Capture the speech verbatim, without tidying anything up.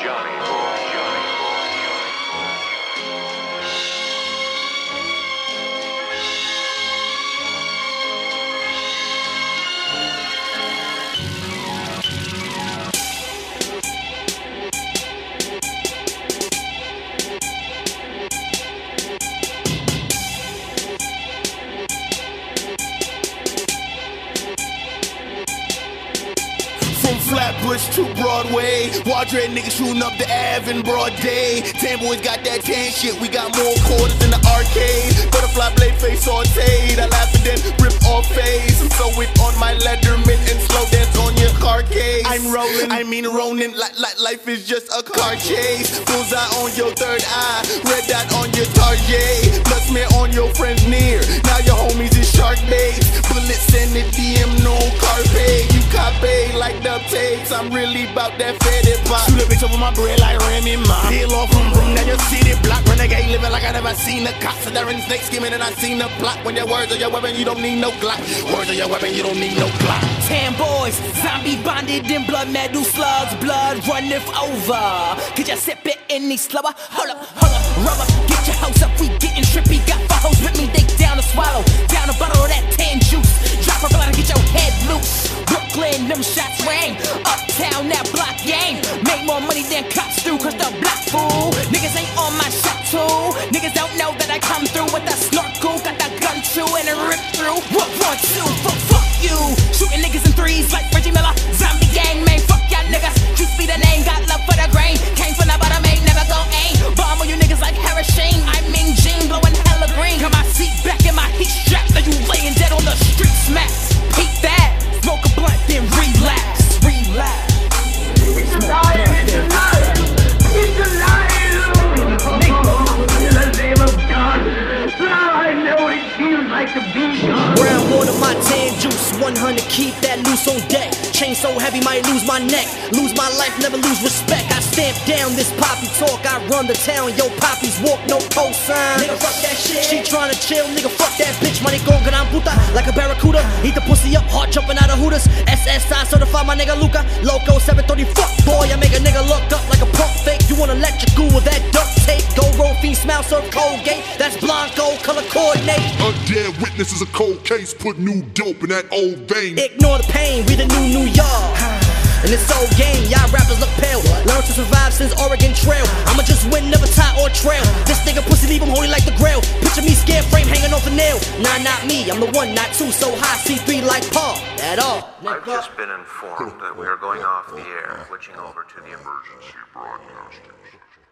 Johnny boy, Johnny boy, Flatbush to Broadway, Wardred niggas shooting up the Ave in broad day. Tan boys got that tan shit, we got more quarters in the arcade. Butterfly blade face sauteed, I laugh and then rip off face. I'm so it on my Letterman and slow dance on your car case. I'm rolling, I mean rolling, like, like life is just a car chase. Bullseye on your third eye, red dot on your Target. Blood smear on your friends near, now your homies is shark bait. Bullets in the D M, no carpe. You copy like the tapes, I'm really bout that faded pop. Shoot a bitch over my bread like Remy Ma. Peel off from room, down your city block. Renegade living like I never seen a cop. So they're in snake skimming and I seen the plot. When your words are your weapon, you don't need no Glock. Words are your weapon, you don't need no Glock. Tan boys, zombie bonded in blood metal slugs. Blood runneth over. Could you sip it any slower? Hold up, hold up, rubber. Get your house up, we getting trippy. Got five hoes with me, they down to swallow. Down a bottle of that tan juice. Drop a blood and get your head loose. Brooklyn, them shots rang. Uptown, that block gang. Make more money than cops do, cause the block fool. Niggas ain't on my shot too. Niggas don't know that I come through with the snorkel. Got that gun too and it rip through. What one, two, fuck, fuck you. Shooting niggas in threes like Reggie Miller. Zombie gang, man, fuck y'all niggas. Juice be the name, got love for the grain. Came from the bottom, ain't never gon' aim. Bomb on you niggas like Harrison. I'm Ming Jing, blowing hella green. Got my seat back in my heat strap. Now you laying dead on the street smacks. Peep that. Smoke a blunt, then relax, relax. It's a lie, it's a lie, it's a lie. In the name of God, now I know what it feels like to be God. Brown water, my tan juice, one hundred, keep that loose on deck. Chain so heavy, might lose my neck. Lose my life, never lose respect. I stamp down this poppy talk, I run the town. Yo, poppies walk, no cosign. Nigga, fuck that shit. She tryna chill, nigga, fuck that bitch. Money gon' gran puta, like a barracuda. Eat the pussy up, heart jumping out of Hooters. S S I certified, my nigga Luca. Loco seven thirty, fuck boy, I make a nigga look up like a pump fake. You wanna electrical with that duct tape? Go roll, fiend, smile, serve Colgate. That's Blanco, color coordinate. A dead witness is a cold case. Put new dope in that old vein. Ignore the pain, we the new New York. In this old game, y'all rappers look pale. Learn to survive since Oregon Trail. I'ma just win, never tie or trail. This nigga pussy leave him holy like the grail. Picture me scared frame hanging off a nail. Nah, not me, I'm the one, not two. So high, C three like Paul. At all. I've just been informed that we are going off the air, switching over to the emergency broadcasting.